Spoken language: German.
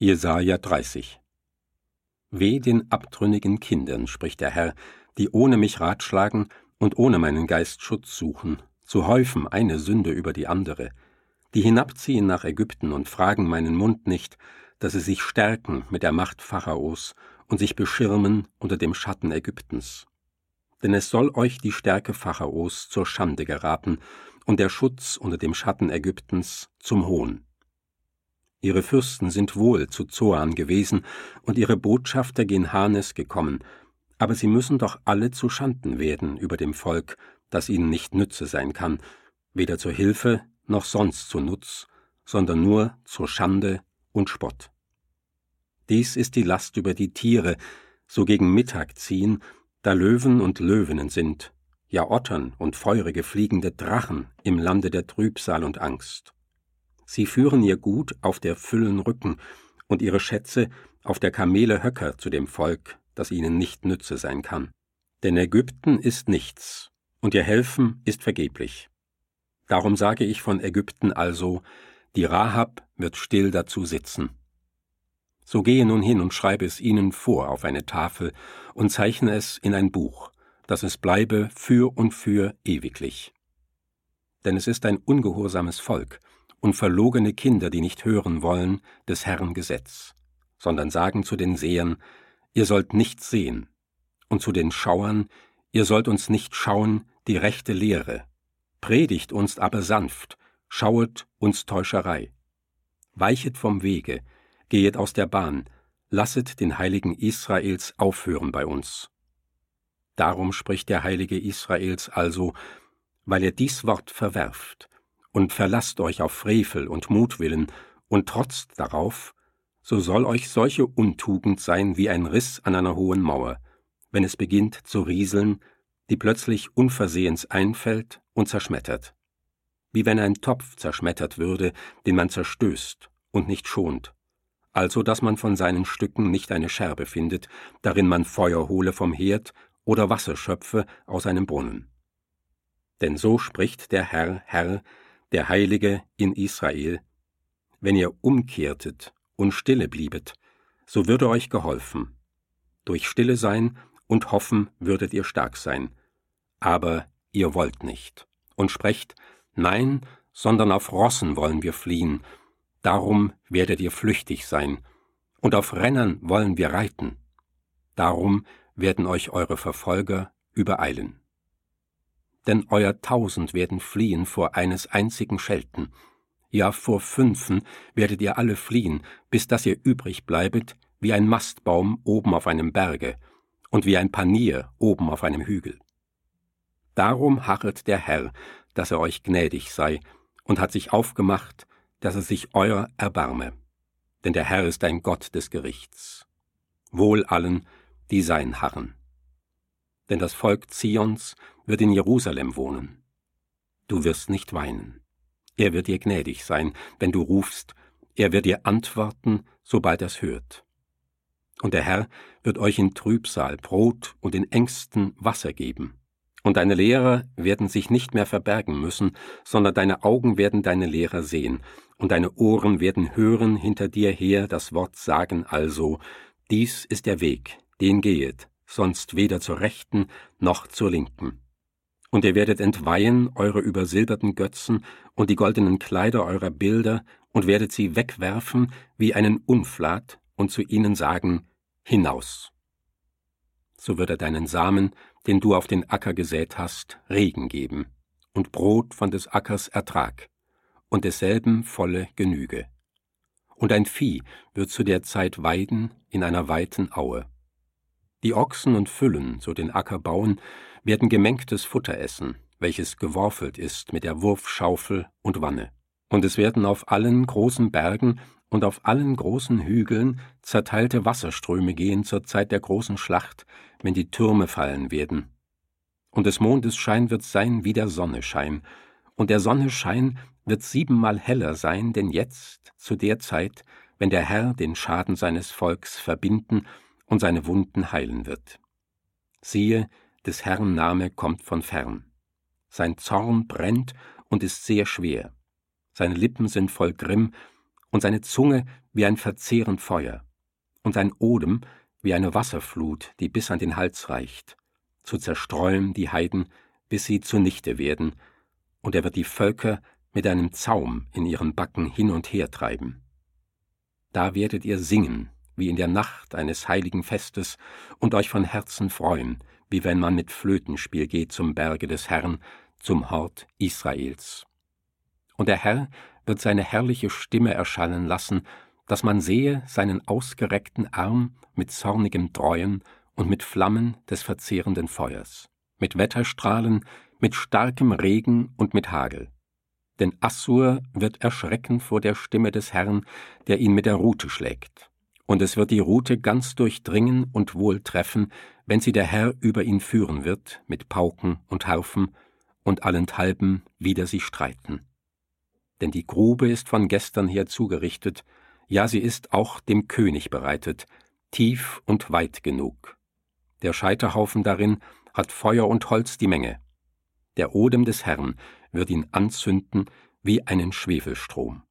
Jesaja 30. Weh den abtrünnigen Kindern, spricht der Herr, die ohne mich ratschlagen und ohne meinen Geist Schutz suchen, zu häufen eine Sünde über die andere, die hinabziehen nach Ägypten und fragen meinen Mund nicht, dass sie sich stärken mit der Macht Pharaos und sich beschirmen unter dem Schatten Ägyptens. Denn es soll euch die Stärke Pharaos zur Schande geraten und der Schutz unter dem Schatten Ägyptens zum Hohn. Ihre Fürsten sind wohl zu Zoan gewesen und ihre Botschafter gen Hanes gekommen, aber sie müssen doch alle zu Schanden werden über dem Volk, das ihnen nicht Nütze sein kann, weder zur Hilfe noch sonst zu Nutz, sondern nur zur Schande und Spott. Dies ist die Last über die Tiere, so gegen Mittag ziehen, da Löwen und Löwinnen sind, ja Ottern und feurige fliegende Drachen im Lande der Trübsal und Angst. Sie führen ihr Gut auf der Füllen Rücken und ihre Schätze auf der Kamele Höcker zu dem Volk, das ihnen nicht Nütze sein kann. Denn Ägypten ist nichts, und ihr Helfen ist vergeblich. Darum sage ich von Ägypten also, die Rahab wird still dazu sitzen. So gehe nun hin und schreibe es ihnen vor auf eine Tafel und zeichne es in ein Buch, dass es bleibe für und für ewiglich. Denn es ist ein ungehorsames Volk und verlogene Kinder, die nicht hören wollen, des Herrn Gesetz, sondern sagen zu den Sehern, ihr sollt nichts sehen, und zu den Schauern, ihr sollt uns nicht schauen, die rechte Lehre, predigt uns aber sanft, schauet uns Täuscherei. Weichet vom Wege, gehet aus der Bahn, lasset den Heiligen Israels aufhören bei uns. Darum spricht der Heilige Israels also, weil ihr dies Wort verwerft, und verlasst euch auf Frevel und Mutwillen und trotzt darauf, so soll euch solche Untugend sein wie ein Riss an einer hohen Mauer, wenn es beginnt zu rieseln, die plötzlich unversehens einfällt und zerschmettert. Wie wenn ein Topf zerschmettert würde, den man zerstößt und nicht schont, also dass man von seinen Stücken nicht eine Scherbe findet, darin man Feuer hole vom Herd oder Wasser schöpfe aus einem Brunnen. Denn so spricht der Herr, der Heilige in Israel, wenn ihr umkehrtet und stille bliebet, so würde euch geholfen. Durch Stille sein und Hoffen würdet ihr stark sein. Aber ihr wollt nicht und sprecht, nein, sondern auf Rossen wollen wir fliehen, darum werdet ihr flüchtig sein, und auf Rennern wollen wir reiten, darum werden euch eure Verfolger übereilen. Denn euer 1000 werden fliehen vor eines einzigen Schelten, ja vor 5 werdet ihr alle fliehen, bis dass ihr übrig bleibet wie ein Mastbaum oben auf einem Berge und wie ein Panier oben auf einem Hügel. Darum harret der Herr, dass er euch gnädig sei, und hat sich aufgemacht, dass er sich euer erbarme. Denn der Herr ist ein Gott des Gerichts. Wohl allen, die sein harren. Denn das Volk Zions wird in Jerusalem wohnen. Du wirst nicht weinen. Er wird dir gnädig sein, wenn du rufst, er wird dir antworten, sobald er's hört. Und der Herr wird euch in Trübsal Brot und in Ängsten Wasser geben. Und deine Lehrer werden sich nicht mehr verbergen müssen, sondern deine Augen werden deine Lehrer sehen, und deine Ohren werden hören hinter dir her das Wort sagen also, dies ist der Weg, den gehet, sonst weder zur Rechten noch zur Linken. Und ihr werdet entweihen eure übersilberten Götzen und die goldenen Kleider eurer Bilder und werdet sie wegwerfen wie einen Unflat und zu ihnen sagen, hinaus. So wird er deinen Samen, den du auf den Acker gesät hast, Regen geben und Brot von des Ackers Ertrag und desselben volle Genüge. Und ein Vieh wird zu der Zeit weiden in einer weiten Aue. Die Ochsen und Füllen, so den Acker bauen, werden gemengtes Futter essen, welches geworfelt ist mit der Wurfschaufel und Wanne. Und es werden auf allen großen Bergen und auf allen großen Hügeln zerteilte Wasserströme gehen zur Zeit der großen Schlacht, wenn die Türme fallen werden. Und des Mondes Schein wird sein wie der Sonne Schein, und der Sonne Schein wird 7-mal heller sein, denn jetzt, zu der Zeit, wenn der Herr den Schaden seines Volks verbinden und seine Wunden heilen wird. Siehe, des Herrn Name kommt von fern. Sein Zorn brennt und ist sehr schwer. Seine Lippen sind voll Grimm, und seine Zunge wie ein verzehrend Feuer, und sein Odem wie eine Wasserflut, die bis an den Hals reicht, zu zerstreuen die Heiden, bis sie zunichte werden, und er wird die Völker mit einem Zaum in ihren Backen hin und her treiben. Da werdet ihr singen, wie in der Nacht eines heiligen Festes, und euch von Herzen freuen, wie wenn man mit Flötenspiel geht zum Berge des Herrn, zum Hort Israels. Und der Herr wird seine herrliche Stimme erschallen lassen, dass man sehe seinen ausgereckten Arm mit zornigem Dräuen und mit Flammen des verzehrenden Feuers, mit Wetterstrahlen, mit starkem Regen und mit Hagel. Denn Assur wird erschrecken vor der Stimme des Herrn, der ihn mit der Rute schlägt. Und es wird die Rute ganz durchdringen und wohl treffen, wenn sie der Herr über ihn führen wird, mit Pauken und Harfen, und allenthalben wider sie streiten. Denn die Grube ist von gestern her zugerichtet, ja, sie ist auch dem König bereitet, tief und weit genug. Der Scheiterhaufen darin hat Feuer und Holz die Menge. Der Odem des Herrn wird ihn anzünden wie einen Schwefelstrom.